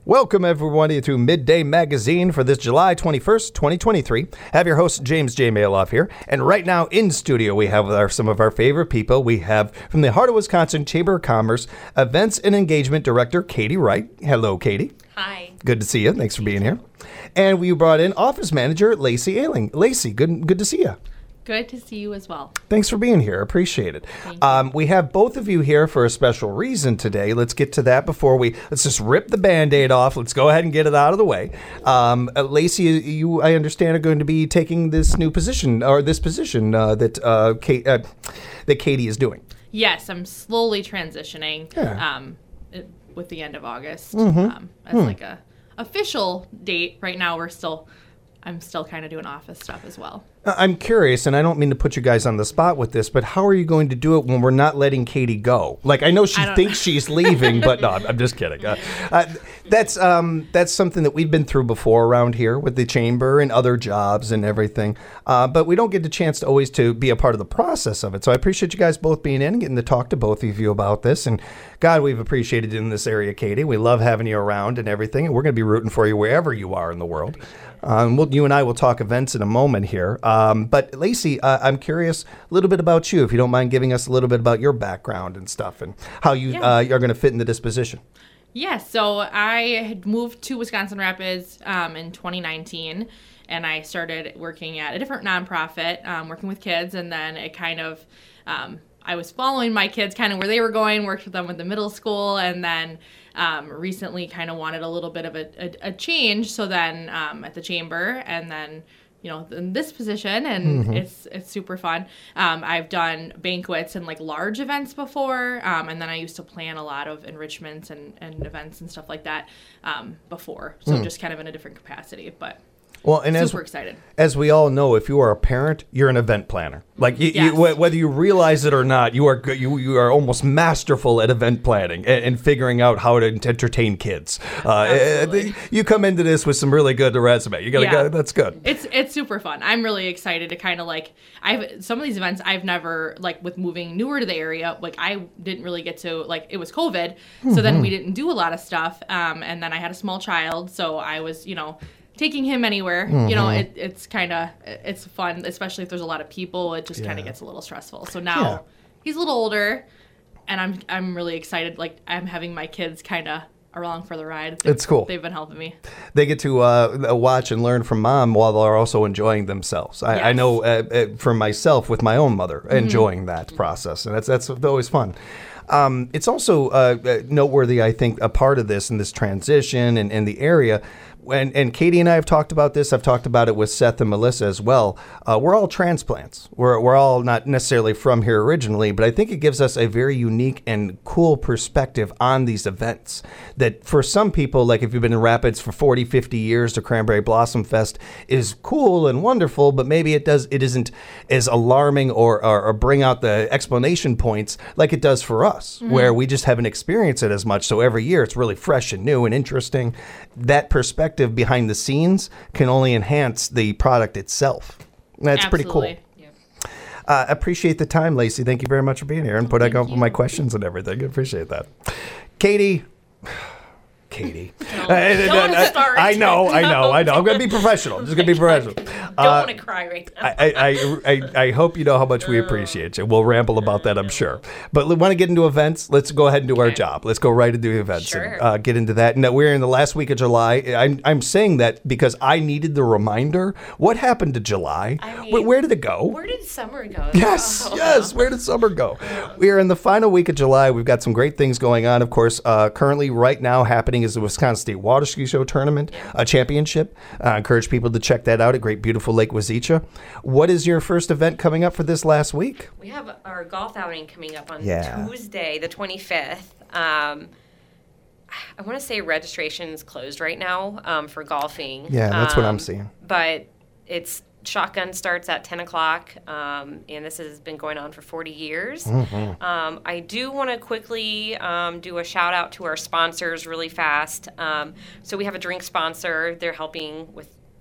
Welcome, everybody, to Midday Magazine for this July 21st, 2023. I have your host, James J. Maloff here. And right now in studio, we have some of our favorite people. We have from the Heart of Wisconsin Chamber of Commerce, Events and Engagement Director, Katie Wright. Hello, Katie. Hi. Good to see you. Thanks for being here. And we brought in Office Manager, Lacey Ailing. Lacey, good to see you. Good to see you as well. Thanks for being here. Appreciate it. We have both of you here for a special reason today. Let's get to that let's just rip the Band-Aid off. Let's go ahead and get it out of the way. Lacey, you, I understand, are going to be taking this new position, or this position that Katie is doing. Yes, I'm slowly transitioning with the end of August. As like a official date. Right now, I'm still kind of doing office stuff as well. I'm curious, and I don't mean to put you guys on the spot with this, but how are you going to do it when we're not letting Katie go? Like, I know she thinks she's leaving, but no, I'm just kidding. That's something that we've been through before around here with the chamber and other jobs and everything. But we don't get the chance to always to be a part of the process of it. So I appreciate you guys both being in and getting to talk to both of you about this. And God, we've appreciated it in this area, Katie. We love having you around and everything. And we're going to be rooting for you wherever you are in the world. You and I will talk events in a moment here. But Lacey, I'm curious a little bit about you, if you don't mind giving us a little bit about your background and stuff and how you are going to fit into this position. Yeah, so I had moved to Wisconsin Rapids in 2019, and I started working at a different nonprofit, working with kids, and then it kind of, I was following my kids kind of where they were going, worked with them with the middle school, and then recently kind of wanted a little bit of a change, so then at the chamber, and then in this position, and it's super fun. I've done banquets and like large events before, and then I used to plan a lot of enrichments and events and stuff like that before. So just kind of in a different capacity, but super excited. As we all know, if you are a parent, you're an event planner. Like whether you realize it or not, you are almost masterful at event planning and figuring out how to entertain kids. You come into this with some really good resume. You gotta go. That's good. It's super fun. I'm really excited to kind of some of these events I've never with moving newer to the area. I didn't really get to it was COVID, so then we didn't do a lot of stuff. And then I had a small child, so I was taking him anywhere, it's fun, especially if there's a lot of people. It just kind of gets a little stressful. So now he's a little older, and I'm really excited. I'm having my kids kind of along for the ride. It's cool. They've been helping me. They get to watch and learn from mom while they're also enjoying themselves. I know for myself with my own mother, enjoying that process, and that's always fun. It's also noteworthy, I think, a part of this and this transition and the area. And Katie and I have talked about this. I've talked about it with Seth and Melissa as well. We're all transplants. We're all not necessarily from here originally, but I think it gives us a very unique and cool perspective on these events. That for some people, like if you've been in Rapids for 40, 50 years, the Cranberry Blossom Fest is cool and wonderful, but maybe it isn't as alarming or bring out the explanation points like it does for us, where we just haven't experienced it as much. So every year it's really fresh and new and interesting. That perspective behind the scenes can only enhance the product itself. That's pretty cool. Yeah. Appreciate the time, Lacey. Thank you very much for being here and putting up with my questions and everything. I appreciate that. Katie. Don't start. I know. I'm going to be professional. I'm just going to be professional. Don't want to cry right now. I hope you know how much we appreciate you. We'll ramble about that, I'm sure. But we want to get into events. Let's go ahead and do our job. Let's go right into events and get into that. And we're in the last week of July. I'm saying that because I needed the reminder. What happened to July? Where did it go? Where did summer go? Yes. Where did summer go? We are in the final week of July. We've got some great things going on. Of course, currently right now happening is the Wisconsin State Water Ski Show Tournament Championship. I encourage people to check that out at great, beautiful Lake Wazeecha. What is your first event coming up for this last week? We have our golf outing coming up on Tuesday, the 25th. I want to say registration's closed right now for golfing. Yeah, that's what I'm seeing. But it's shotgun starts at 10 o'clock, and this has been going on for 40 years. I do want to quickly do a shout out to our sponsors really fast. So we have a drink sponsor. They're helping with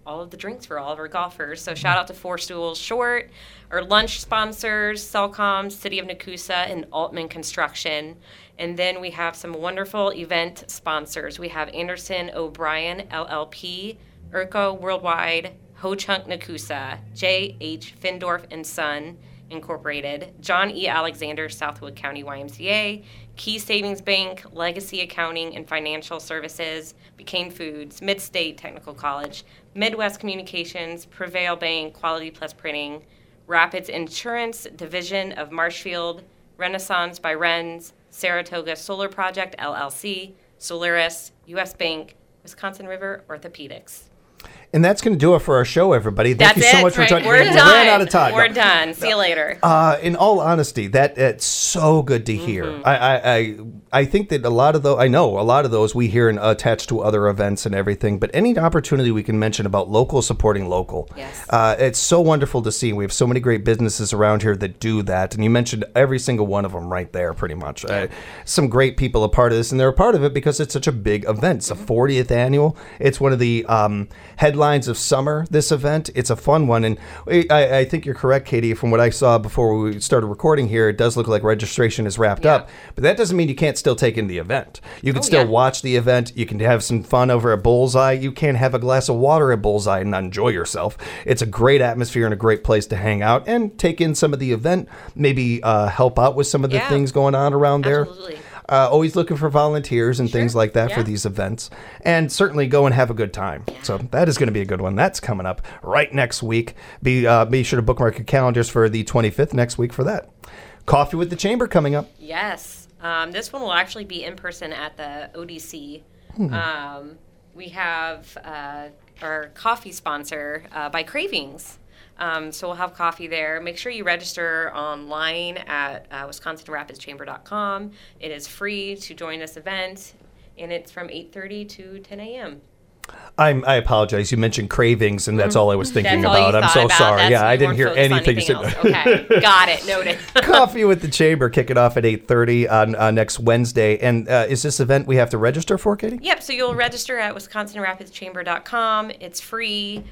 all of the drinks for all of our golfers. So shout out to Four Stools Short, our lunch sponsors, Cellcom, City of Nakusa, and Altman Construction. And then we have some wonderful event sponsors. We have Anderson O'Brien, LLP, Urco Worldwide, Ho Chunk Nakusa, J.H. Findorf and Son, Incorporated, John E. Alexander, Southwood County YMCA, Key Savings Bank, Legacy Accounting and Financial Services, McCain Foods, Mid-State Technical College, Midwest Communications, Prevail Bank, Quality Plus Printing, Rapids Insurance, Division of Marshfield, Renaissance by Renz, Saratoga Solar Project, LLC, Solaris, U.S. Bank, Wisconsin River Orthopedics. And that's going to do it for our show, everybody. Thank you so much for joining. We're done. We ran out of time. We're done. See you later. In all honesty, that's so good to hear. I think that a lot of those we hear attached to other events and everything. But any opportunity we can mention about local supporting local, yes, it's so wonderful to see. We have so many great businesses around here that do that, and you mentioned every single one of them right there, pretty much. Yeah. Some great people a part of this, and they're a part of it because it's such a big event. It's a 40th annual. It's one of the headlines of summer, this event. It's a fun one, and I think you're correct, Katie. From what I saw before we started recording here, it does look like registration is wrapped up, but that doesn't mean you can't still take in the event. You can still watch the event. You can have some fun over at Bullseye. You can have a glass of water at Bullseye and enjoy yourself. It's a great atmosphere and a great place to hang out and take in some of the event, maybe help out with some of the things going on around there. Absolutely. Always looking for volunteers and things like that for these events. And certainly go and have a good time. Yeah. So that is going to be a good one. That's coming up right next week. Be sure to bookmark your calendars for the 25th next week for that. Coffee with the Chamber coming up. Yes. This one will actually be in person at the ODC. We have our coffee sponsor by Cravings. So we'll have coffee there. Make sure you register online at WisconsinRapidsChamber.com. It is free to join this event, and it's from 8:30 to 10 a.m. I apologize. You mentioned Cravings, and that's all I was thinking That's all about. you I'm so thought sorry. about. I didn't hear anything. Else. Okay, got it. Noted. Coffee with the Chamber, kick it off at 8:30 on next Wednesday. And is this event we have to register for, Katie? Yep. So you'll register at WisconsinRapidsChamber.com. It's free.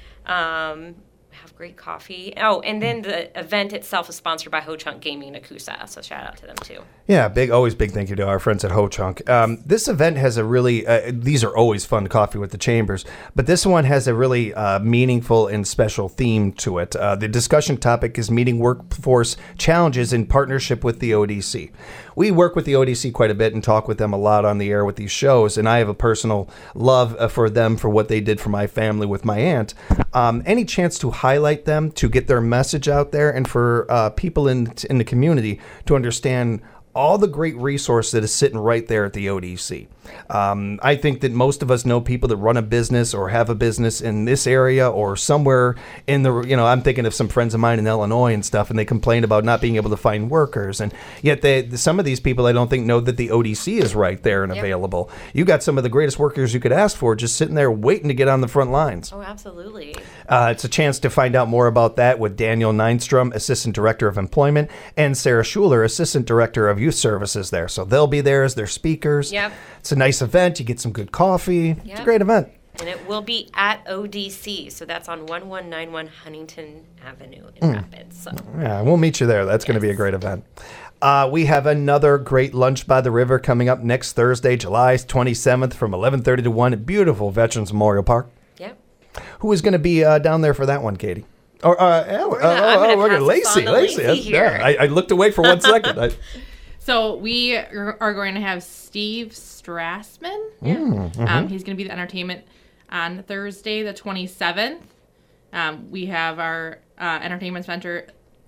Have great coffee. Oh, and then the event itself is sponsored by Ho Chunk Gaming Nakusa, so shout out to them too. Yeah, always big thank you to our friends at Ho Chunk. This event has a really, these are always fun, Coffee with the Chambers, but this one has a really meaningful and special theme to it. The discussion topic is meeting workforce challenges in partnership with the ODC. We work with the ODC quite a bit and talk with them a lot on the air with these shows, and I have a personal love for them for what they did for my family with my aunt. Any chance to highlight them, to get their message out there, and for people in the community to understand all the great resource that is sitting right there at the ODC. I think that most of us know people that run a business or have a business in this area or somewhere in the, I'm thinking of some friends of mine in Illinois and stuff, and they complain about not being able to find workers. And yet some of these people I don't think know that the ODC is right there and available. You got some of the greatest workers you could ask for just sitting there waiting to get on the front lines. Oh, absolutely. It's a chance to find out more about that with Daniel Neinstrom, Assistant Director of Employment, and Sarah Schuler, Assistant Director of Youth Services there. So they'll be there as their speakers. Yep. It's a nice event. You get some good coffee. Yep. It's a great event. And it will be at ODC, so that's on 1191 Huntington Avenue in Rapids. So. Yeah, we'll meet you there. That's going to be a great event. We have another great Lunch by the River coming up next Thursday, July 27th from 11:30 to 1 at beautiful Veterans Memorial Park. Yep. Who is going to be down there for that one, Katie? Or look at Lacey. Here. I looked away for 1 second. So we are going to have Steve Strassman. He's going to be the entertainment on Thursday, the 27th. We have our entertainment sponsor,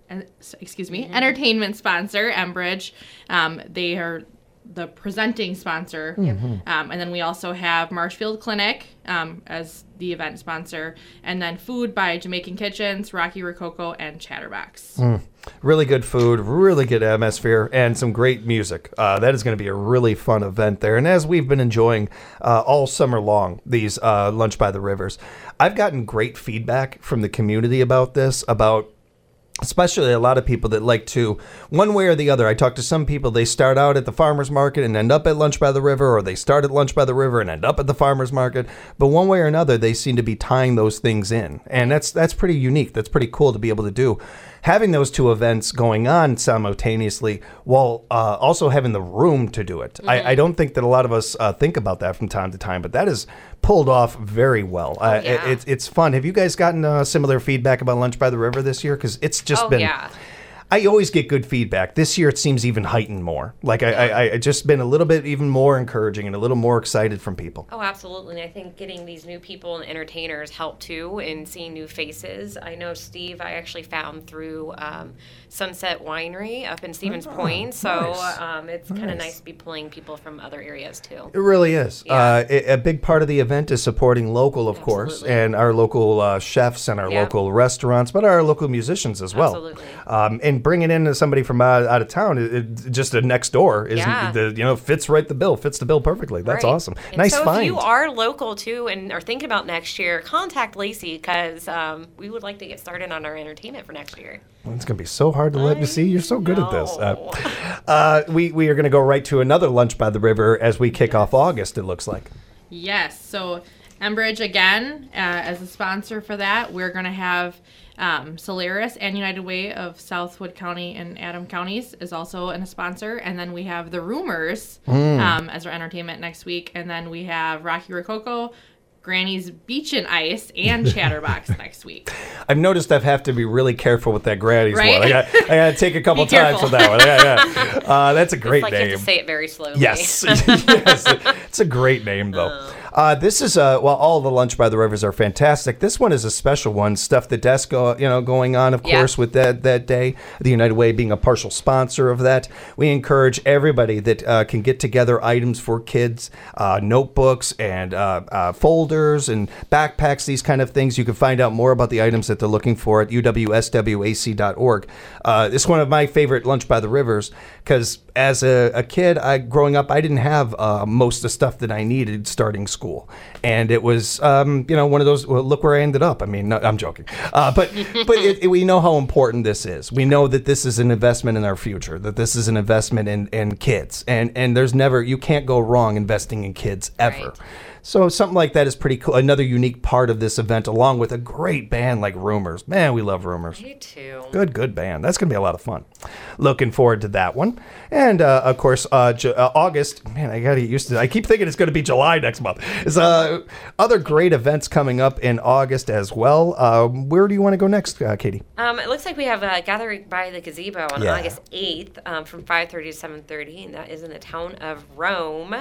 Enbridge. They are the presenting sponsor. And then we also have Marshfield Clinic as the event sponsor. And then food by Jamaican Kitchens, Rocky Rococo, and Chatterbox. Really good food, really good atmosphere, and some great music. That is going to be a really fun event there. And as we've been enjoying all summer long, these Lunch by the Rivers, I've gotten great feedback from the community about this, about especially a lot of people that like to, one way or the other. I talk to some people, they start out at the farmer's market and end up at Lunch by the River, or they start at Lunch by the River and end up at the farmer's market. But one way or another, they seem to be tying those things in. And that's pretty unique. That's pretty cool to be able to do. Having those two events going on simultaneously while also having the room to do it. I don't think that a lot of us think about that from time to time, but that is pulled off very well. It's fun. Have you guys gotten similar feedback about Lunch by the River this year? Because it's just been... Yeah. I always get good feedback. This year it seems even heightened more. Like I just been a little bit even more encouraging and a little more excited from people. Oh, absolutely. And I think getting these new people and entertainers help too, and seeing new faces. I know Steve, I actually found through Sunset Winery up in Stevens Point. So nice. it's kind of nice to be pulling people from other areas too. It really is. Yeah. A big part of the event is supporting local, of course, and our local chefs and our local restaurants, but our local musicians as well. Absolutely. And bringing in somebody from out of town, just next door, is fits the bill perfectly. That's awesome. And nice so find. if you are local too and are thinking about next year, contact Lacey because we would like to get started on our entertainment for next year. Well, it's going to be so hard to let you see. You're so good at this. We are going to go right to another Lunch by the River as we kick off August, it looks like. Yes. So Enbridge, again, as a sponsor for that, we're going to have Solaris and United Way of Southwood County and Adams counties is also a sponsor. And then we have The Rumors as our entertainment next week. And then we have Rocky Rococo, Granny's Beach and Ice, and Chatterbox next week. I've noticed I have to be really careful with that Granny's right? one. I got to take a couple times with that one. Yeah. That's a great name. You have to say it very slowly. Yes. Yes. It's a great name, though. This is all the Lunch by the Rivers are fantastic. This one is a special one. Stuff the Desk, going on, of course, with that day. The United Way being a partial sponsor of that. We encourage everybody that can get together items for kids, notebooks and folders and backpacks, these kind of things. You can find out more about the items that they're looking for at uwswac.org. It's one of my favorite Lunch by the Rivers because as a kid, growing up, I didn't have most of the stuff that I needed starting school. And it was, one of those, well, look where I ended up. I mean, no, I'm joking. But we know how important this is. We know that this is an investment in our future, that this is an investment in kids. And there's you can't go wrong investing in kids ever. Right. So something like that is pretty cool. Another unique part of this event, along with a great band like Rumors. Man, we love Rumors. Me too. Good band. That's going to be a lot of fun. Looking forward to that one. And, of course, August. Man, I got to get used to it. I keep thinking it's going to be July next month. There's other great events coming up in August as well. Where do you want to go next, Katie? It looks like we have a Gathering by the Gazebo on August 8th from 5:30 to 7:30, and that is in the town of Rome.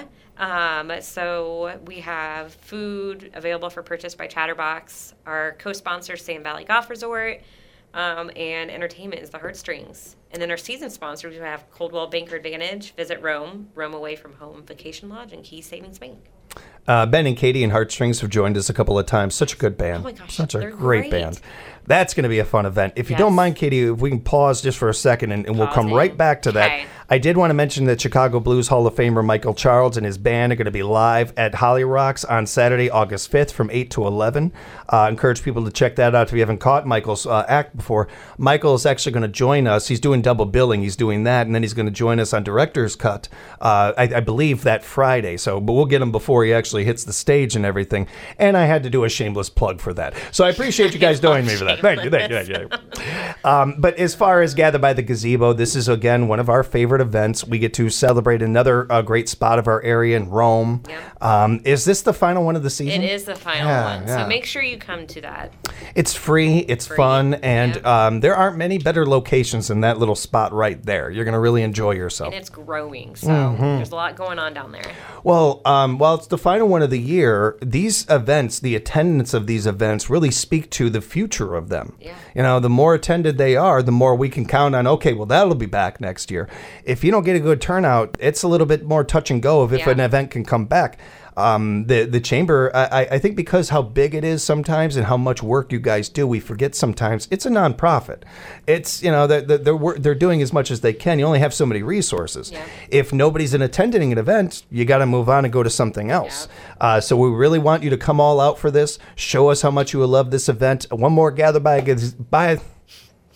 So we have food available for purchase by Chatterbox. Our co-sponsor, Sand Valley Golf Resort, and entertainment is the Heartstrings. And then our season sponsors, we have Coldwell Banker Advantage, Visit Rome, Rome Away from Home Vacation Lodge, and Key Savings Bank. Ben and Katie and Heartstrings have joined us a couple of times. Such a good band. Oh my gosh, such a they're great band. That's going to be a fun event. If you don't mind, Katie, if we can pause just for a second and we'll come right back to that. Okay. I did want to mention that Chicago Blues Hall of Famer Michael Charles and his band are going to be live at Holly Rocks on Saturday, August 5th from 8 to 11. Encourage people to check that out if you haven't caught Michael's act before. Michael is actually going to join us. He's doing double billing. He's doing that, and then he's going to join us on Director's Cut, I believe, that Friday. But we'll get him before he actually hits the stage and everything. And I had to do a shameless plug for that. So I appreciate you guys joining me for that. Thank you. But as far as Gather by the Gazebo, this is, again, one of our favorite events. We get to celebrate another great spot of our area in Rome. Yeah. Is this the final one of the season? It is the final one. So make sure you come to that. It's free. It's fun. And there aren't many better locations than that little spot right there. You're going to really enjoy yourself. And it's growing. So there's a lot going on down there. Well, while it's the final one of the year, these events, the attendance of these events really speak to the future of them. Yeah. The more attended they are, the more we can count on, okay, well, that'll be back next year. If you don't get a good turnout, it's a little bit more touch and go of if an event can come back. The chamber, I think because how big it is sometimes and how much work you guys do, we forget sometimes it's a nonprofit. It's, they're doing as much as they can. You only have so many resources. Yeah. If nobody's attending an event, you got to move on and go to something else. Yeah. So we really want you to come all out for this. Show us how much you love this event. One more Gather by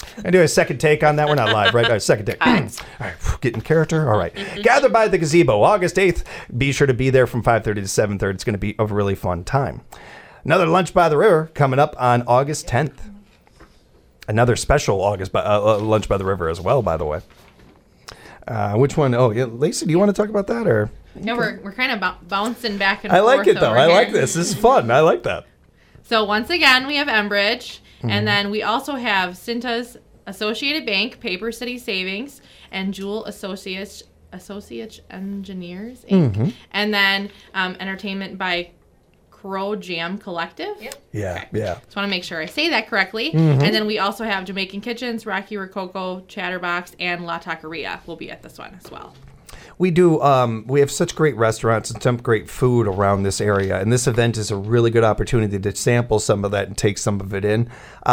And do a second take on that. We're not live, right? All right, second take. All right, getting character. All right. Gather by the Gazebo, August 8th. Be sure to be there from 5:30 to 7:30. It's going to be a really fun time. Another Lunch by the River coming up on August 10th. Another special Lunch by the River as well, by the way. Which one? Oh, yeah, Lacey, do you want to talk about that? Or Yeah, we're kind of bouncing back and I forth. like it, though. over I here. like this. This is fun. I like that. So once again, we have Enbridge, and then we also have Cintas Associated Bank, Paper City Savings, and Jewel Associates Engineers, Inc. And then entertainment by Crow Jam Collective. Yep. Yeah, Okay. yeah. Just want to make sure I say that correctly. And then we also have Jamaican Kitchens, Rocky Rococo, Chatterbox, and La Taqueria will be at this one as well. We do. We have such great restaurants and some great food around this area, and this event is a really good opportunity to sample some of that and take some of it in.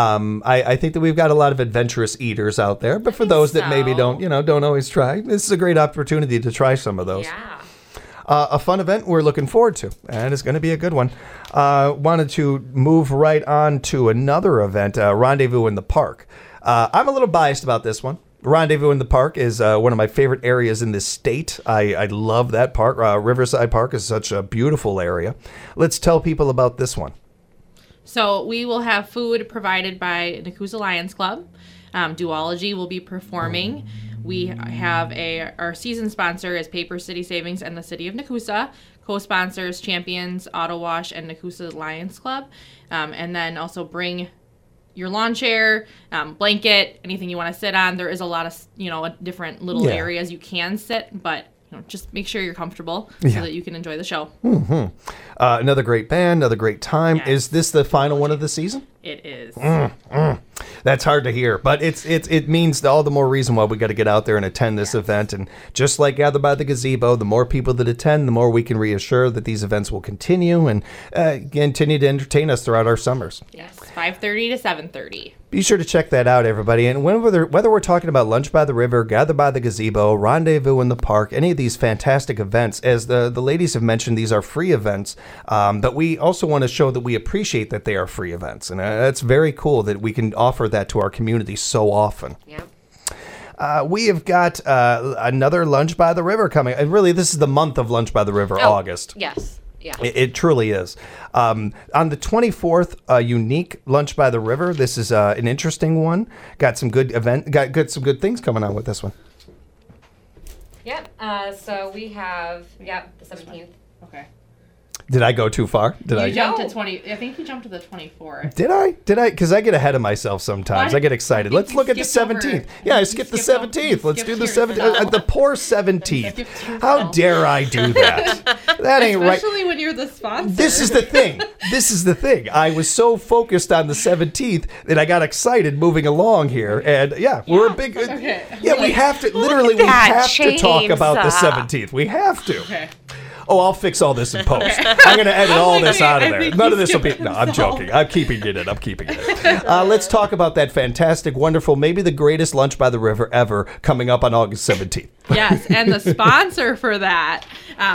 I think that we've got a lot of adventurous eaters out there, but for those that maybe so. don't always try, this is a great opportunity to try some of those. Yeah. A fun event we're looking forward to, and it's going to be a good one. Wanted to move right on to another event, Rendezvous in the Park. I'm a little biased about this one. Rendezvous in the Park is one of my favorite areas in this state. I love that park. Riverside Park is such a beautiful area. Let's tell people about this one. So we will have food provided by Nakusa Lions Club. Duology will be performing. We have our season sponsor is Paper City Savings and the City of Nakusa. Co-sponsors Champions, Auto Wash, and Nakusa Lions Club. And then also bring your lawn chair, blanket, anything you want to sit on. There is a lot of, different little areas you can sit, but just make sure you're comfortable so that you can enjoy the show. Another great band, another great time. Yes. Is this the final one of the season? It is. That's hard to hear, but it means all the more reason why we got to get out there and attend this event. And just like Gather by the Gazebo, the more people that attend, the more we can reassure that these events will continue and continue to entertain us throughout our summers. Yes, 5:30 to 7:30. Be sure to check that out, everybody. And whether we're talking about Lunch by the River, Gather by the Gazebo, Rendezvous in the Park, any of these fantastic events, as the ladies have mentioned, these are free events, but we also want to show that we appreciate that they are free events. And that's very cool that we can offer that to our community so often. Yep. We have got another Lunch by the River coming. And really, this is the month of Lunch by the River, August. Yes. Yeah. It truly is. On the 24th, a unique Lunch by the River. This is an interesting one. Got some good some good things coming on with this one. Yep. So we have the 17th. Okay. Did I go too far? You jumped to 20. I think you jumped to the 24th. Did I? Because I get ahead of myself sometimes. What? I get excited. I think Let's you look at the skipped over- 17th. Yeah, I skipped the skipped over- 17th. Let's do the skipped 17th. yourself. The poor 17th. Skipped How yourself. dare I do that? That ain't right. Especially when you're the sponsor. This is the thing. This is the thing. I was so focused on the 17th that I got excited moving along here. And we're a big. Okay. Yeah, we have to. Literally, we that, have to talk James. about the 17th. We have to. Okay. Oh, I'll fix all this in post. I'm going to edit all this out of I there. think None he of this will be. skipped No, I'm himself. joking. I'm keeping it in. I'm keeping it in. Let's talk about that fantastic, wonderful, maybe the greatest Lunch by the River ever coming up on August 17th. Yes, and the sponsor for that,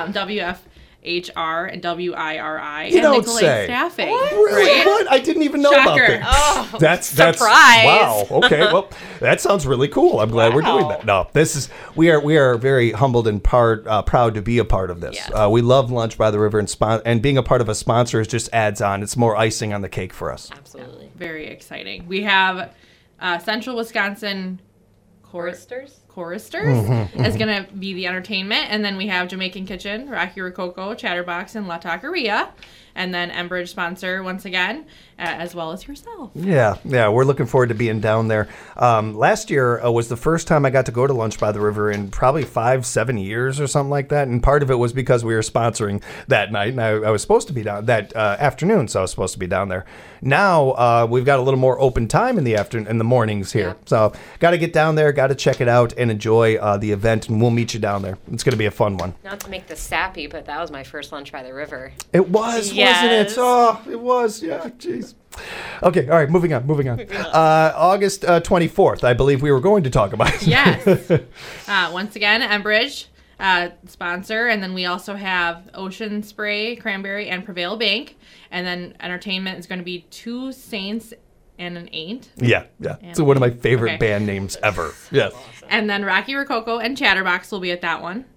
WFHR and WIRI and don't Nicolay say. Staffing. Really? Right? What? I didn't even know Shocker. about that. Oh, That's surprise. wow. Okay, well, that sounds really cool. I'm glad we're doing that. No, we are very humbled and proud to be a part of this. Yes. We love Lunch by the River and being a part of a sponsor just adds on. It's more icing on the cake for us. Absolutely. Very exciting. We have Central Wisconsin Choristers. is going to be the entertainment. And then we have Jamaican Kitchen, Rocky Rococo, Chatterbox, and La Taqueria. And then Enbridge sponsor once again, as well as yourself. Yeah, we're looking forward to being down there. Last year was the first time I got to go to Lunch by the River in probably 5-7 years or something like that. And part of it was because we were sponsoring that night, and I was supposed to be down that afternoon, so I was supposed to be down there. Now we've got a little more open time in the mornings here, so got to get down there, got to check it out and enjoy the event, and we'll meet you down there. It's going to be a fun one. Not to make this sappy, but that was my first Lunch by the River. It was, wasn't it? Yes. Oh, it was. Yeah, jeez. Okay, all right, moving on. August 24th, I believe we were going to talk about. Yes. Once again, Enbridge sponsor, and then we also have Ocean Spray, Cranberry, and Prevail Bank. And then entertainment is going to be Two Saints and an Ain't. Yeah. It's one of my favorite band names ever. Yes. And then Rocky Rococo and Chatterbox will be at that one.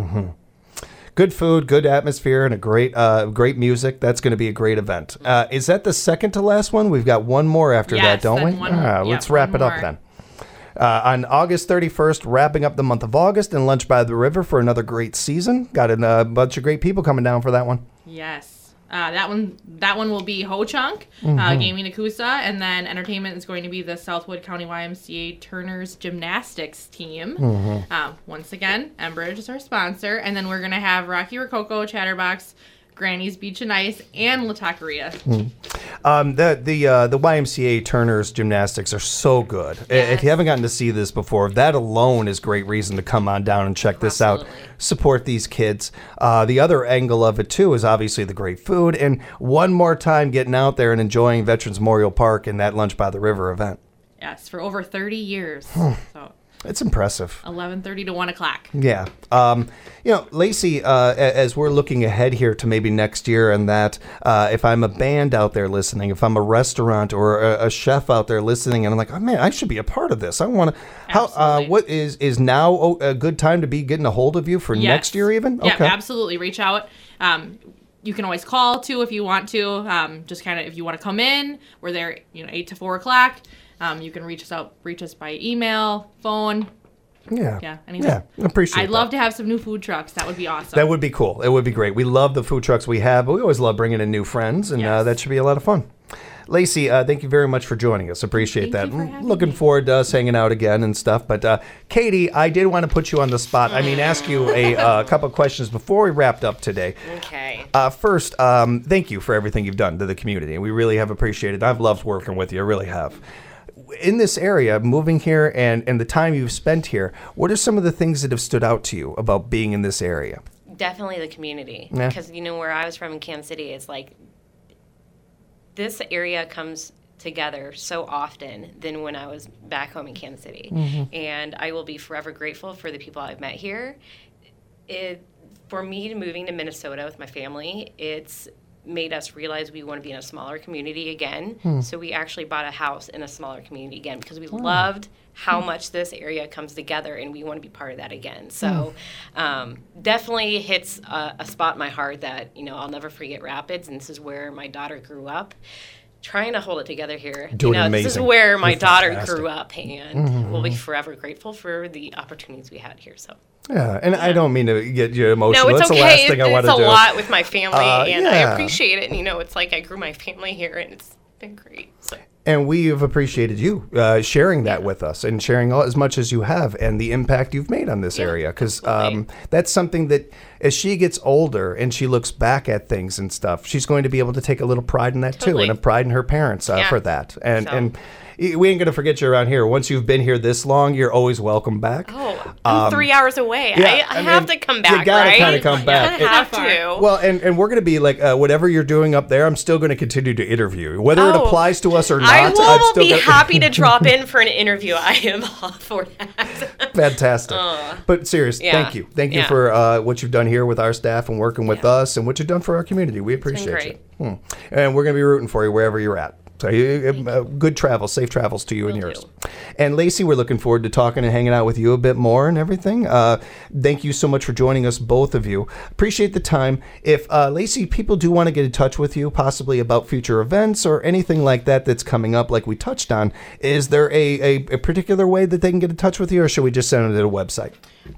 Good food, good atmosphere, and a great music. That's going to be a great event. Is that the second to last one? We've got one more after that, don't we? Let's wrap it up then. On August 31st, wrapping up the month of August, and Lunch by the River for another great season. Got a bunch of great people coming down for that one. Yes. That one will be Ho Chunk, Gaming Nakusa, and then entertainment is going to be the Southwood County YMCA Turner's Gymnastics team. Once again, Enbridge is our sponsor, and then we're going to have Rocky Rococo, Chatterbox, Granny's Beach and Ice, and La Taqueria. The YMCA Turner's Gymnastics are so good. Yes. If you haven't gotten to see this before, that alone is great reason to come on down and check this out. Support these kids. The other angle of it, too, is obviously the great food. And one more time getting out there and enjoying Veterans Memorial Park and that Lunch by the River event. Yes, for over 30 years. So it's impressive. 11:30 to 1 o'clock. Yeah. Lacey, as we're looking ahead here to maybe next year and that, if I'm a band out there listening, if I'm a restaurant or a chef out there listening, and I'm like, oh, man, I should be a part of this. I want to. What is now a good time to be getting a hold of you for next year even? Yeah, absolutely. Reach out. You can always call, too, if you want to. Just kind of, if you want to come in, we're there, 8 to 4 o'clock. You can reach us by email, phone. Yeah, anything. Yeah, appreciate I'd love to have some new food trucks. That would be awesome. That would be cool. It would be great. We love the food trucks we have, but we always love bringing in new friends, and that should be a lot of fun. Lacey, thank you very much for joining us. Appreciate that. Looking forward to us hanging out again and stuff. But Katie, I did want to put you on the spot. Ask you a couple of questions before we wrapped up today. Okay. First, thank you for everything you've done to the community. We really have appreciated it. I've loved working with you. I really have. In this area, moving here and the time you've spent here, what are some of the things that have stood out to you about being in this area? Definitely the community. Because, where I was from in Kansas City, it's like this area comes together so often than when I was back home in Kansas City. And I will be forever grateful for the people I've met here. For me, moving to Minnesota with my family, it's made us realize we want to be in a smaller community again. So we actually bought a house in a smaller community again because we loved how much this area comes together, and we want to be part of that again. So definitely hits a spot in my heart that, I'll never forget Rapids, and this is where my daughter grew up. Trying to hold it together here. This is where my daughter grew up, and we'll be forever grateful for the opportunities we had here. So. Yeah, and I don't mean to get you emotional. No, it's That's okay. the last thing I want to do. It's a lot with my family, and I appreciate it. And, it's like I grew my family here, and it's been great. So. And we have appreciated you sharing that with us and sharing as much as you have and the impact you've made on this area. Because that's something that as she gets older and she looks back at things and stuff, she's going to be able to take a little pride in that too, and a pride in her parents for that. And we ain't going to forget you around here. Once you've been here this long, you're always welcome back. Oh, I'm 3 hours away. I have to come back, you gotta kind of come back. I have to. Well, and we're going to be like, whatever you're doing up there, I'm still going to continue to interview you. Whether it applies to us or not, I will be happy to drop in for an interview. I am all for that. Fantastic. But seriously, thank you. Thank you for what you've done here with our staff and working with us and what you've done for our community. We appreciate you. And we're going to be rooting for you wherever you're at. So good travels, safe travels to you and yours. And Lacey, we're looking forward to talking and hanging out with you a bit more and everything. Thank you so much for joining us, both of you. Appreciate the time. If, Lacey, people do want to get in touch with you, possibly about future events or anything like that that's coming up like we touched on, is there a particular way that they can get in touch with you, or should we just send them to the website?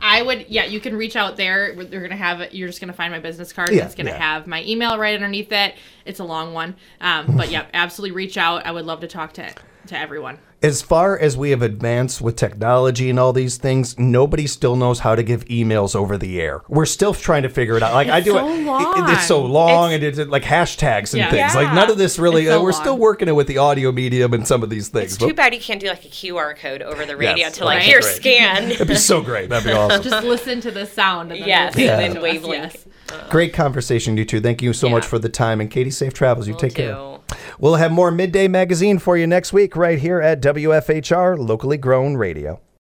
You can reach out there. You're just gonna find my business card. It's gonna have my email right underneath it. It's a long one. But absolutely reach out. I would love to talk to everyone. As far as we have advanced with technology and all these things, nobody still knows how to give emails over the air. We're still trying to figure it out. Like it's so long, and it's like hashtags and things. Like none of this really. We're still working it with the audio medium and some of these things. It's too bad you can't do like a QR code over the radio to scan. That'd be so great. That'd be awesome. Just listen to the sound. And then and then wavelength. Great conversation, you two. Thank you so much for the time. And Katie, safe travels. You take care. We'll have more Midday Magazine for you next week right here at WFHR Locally Grown Radio.